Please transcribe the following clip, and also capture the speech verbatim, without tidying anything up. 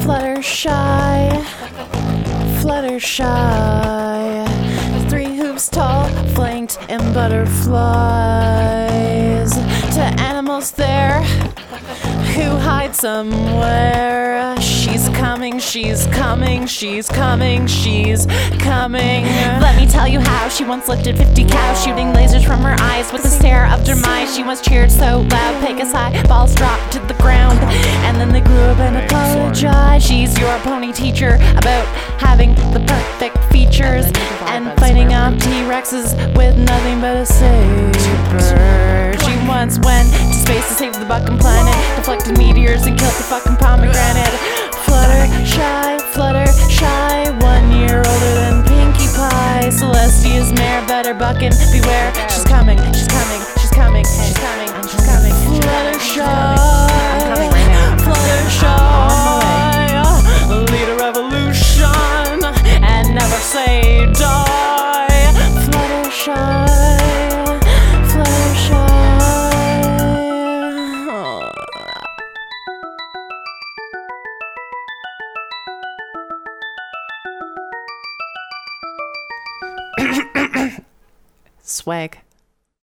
Fluttershy, Fluttershy, three hoops tall, flanked in butterflies. To animals there who hide somewhere. She's coming, she's coming, she's coming, she's coming. Let me tell you how she once lifted fifty cows, shooting lasers from her eyes with a stare of demise. She once cheered so loud, Pegasus balls dropped to the ground, and then they grew up and apologized. She's your pony teacher about having the perfect features and fighting off T-Rexes with nothing but a saber. She once went to space to save the Buckin planet, deflected meteors and killed the fucking pomegranate. Fluttershy, Fluttershy, one year older than Pinkie Pie. Celestia's mare, better buckin', beware. She's coming, she's coming, she's coming, she's coming, she's coming. Fluttershy, Fluttershy, lead a revolution and never say die. Fluttershy, Fluttershy. Swag.